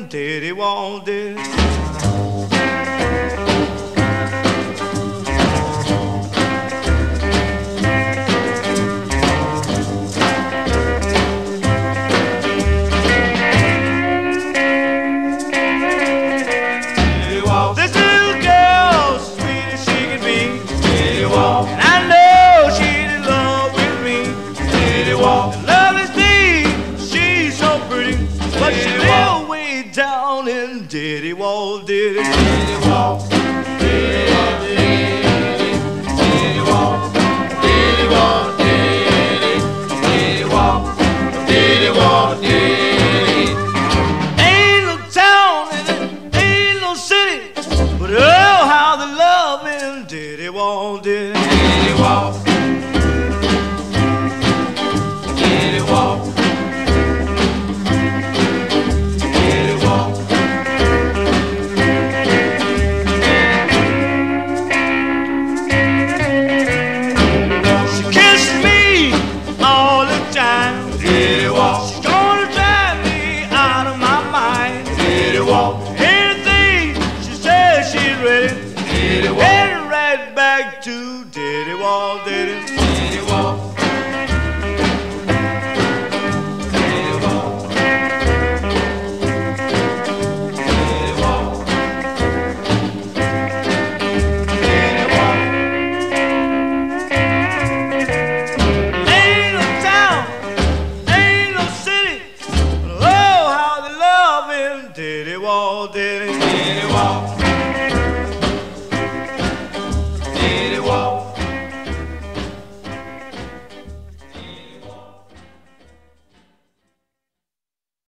did he walk, did he? This little girl, sweet as she can be, did he walk? And I know she's in love with me, did he walk? And love is deep, she's so pretty, but she lives way down in did he walk, did he? Did he walk? Did he walk? Did he walk? Did he walk? Did he walk? Did he walk? Did he? Ain't no town and it ain't no city, but oh, how the loving did he walk, did he? Did he walk? Did he walk? Did he walk? She kissed me all the time. Did he walk? She's gonna drive me out of my mind. Did he walk? Anything she says she's ready. Did he walk? Heading right back to did he walk, did he? Did he walk? Did he walk? Did he walk? Did he walk? Ain't no town, ain't no city, but oh, how the loving did he walk, did he? Did he walk?